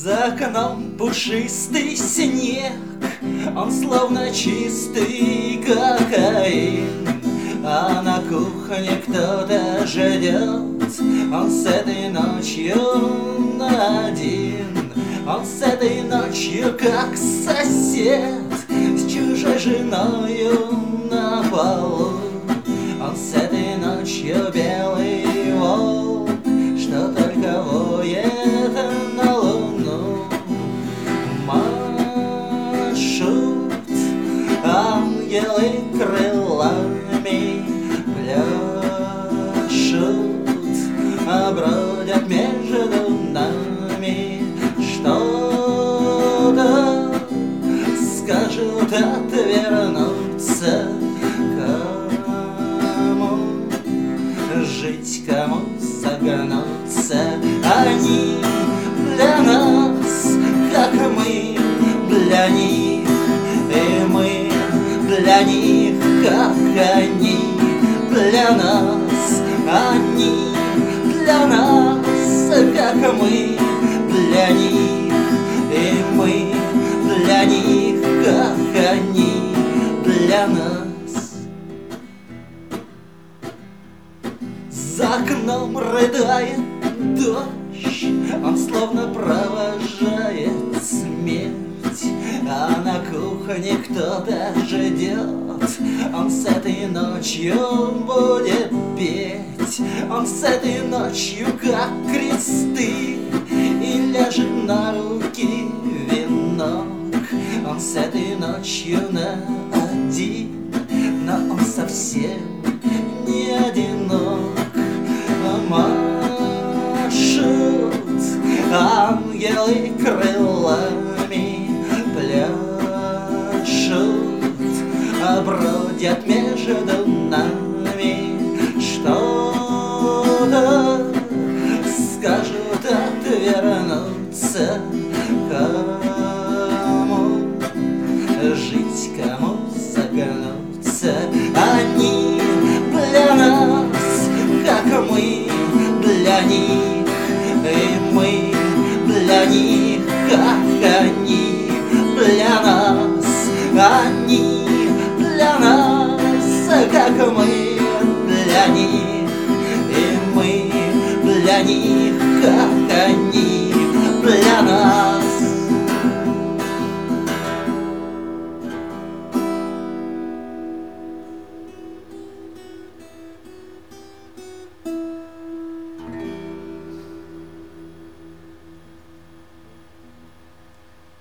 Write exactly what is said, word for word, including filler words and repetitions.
За окном пушистый снег, он словно чистый кокаин. А на кухне кто-то ждет, он с этой ночью один. Он с этой ночью как сосед, с чужой женою на полу. Он с этой ночью белый волк, что только воет на луну. Машут ангелы крылами, пляшут, бродят между нами. Что-то скажут отвернуться, кому жить, кому согнуться. Они для нас, как мы для них, и мы для них, как они для нас. Они для нас, как мы для них, и мы для них, как они для нас. За окном рыдает дождь, он словно провожает смерть. А на кухне кто-то ждет, он с этой ночью будет петь. Он с этой ночью как кресты, и ляжет на руки венок. Он с этой ночью на один, но он совсем не одинок. Машут ангелы крылами, пляшут, бродят между нами. Что-то скажут отвернуться, кому жить, кому согнуться. Они для нас, как мы для них, и мы для них, как они для нас. Они для нас, как мы для них, и мы для них, как они для нас.